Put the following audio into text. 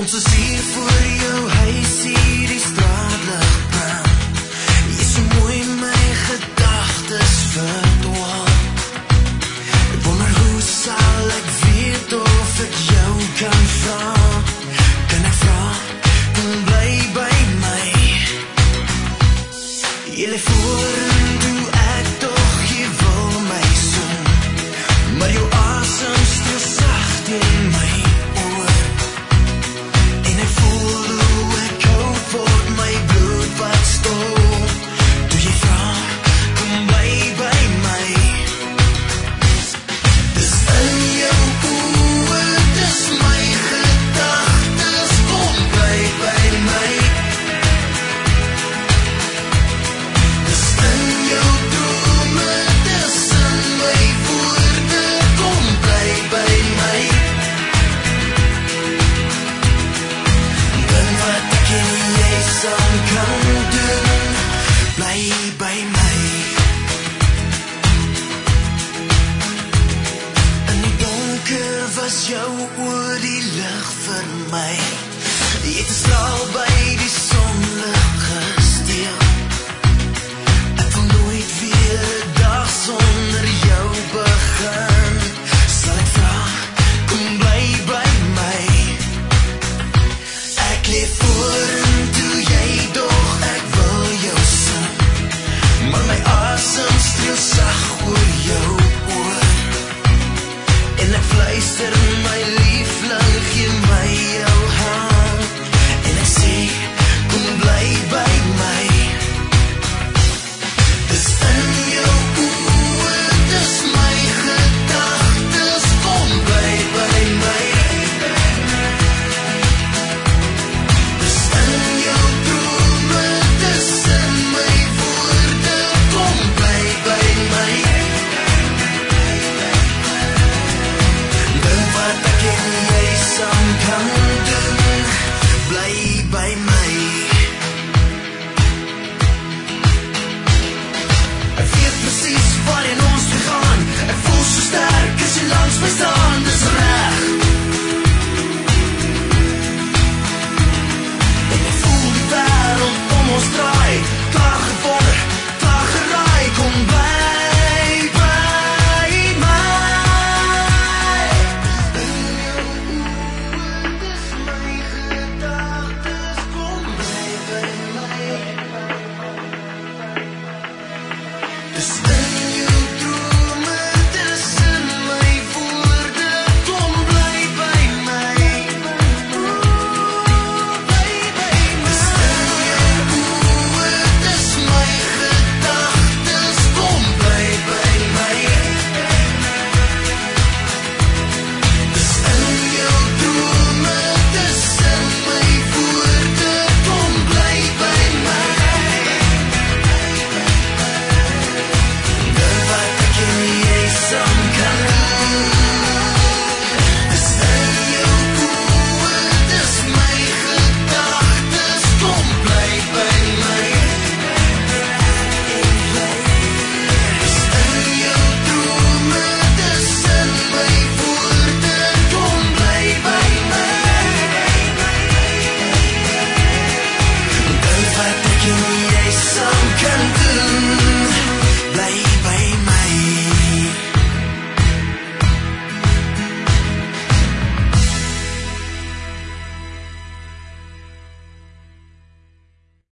Ons is hier voor jou huisie, die straatlig brand. Jy is so mooi, my gedagtes verdwaal. Ek wonder hoe sal ek weet of ek jou kan vra. Kan ek vra, kom bly by my. Jy lê voor en doe ek toch, jy wil my soen. Maar jou asem stil sacht in my oor. En ek voel hoe ek koud word, my bloed wat stol. Toe jy vraag, kom bly by my. Dis in jou oor, dis my gedagtes, kom bly by my. Dis in jou drome, dis in my woorde, kom bly by my. Dan wat ek en jy saam kan doen, bly by my. In die donker was jou oor die lig vir my. Jy het 'n straal by die son.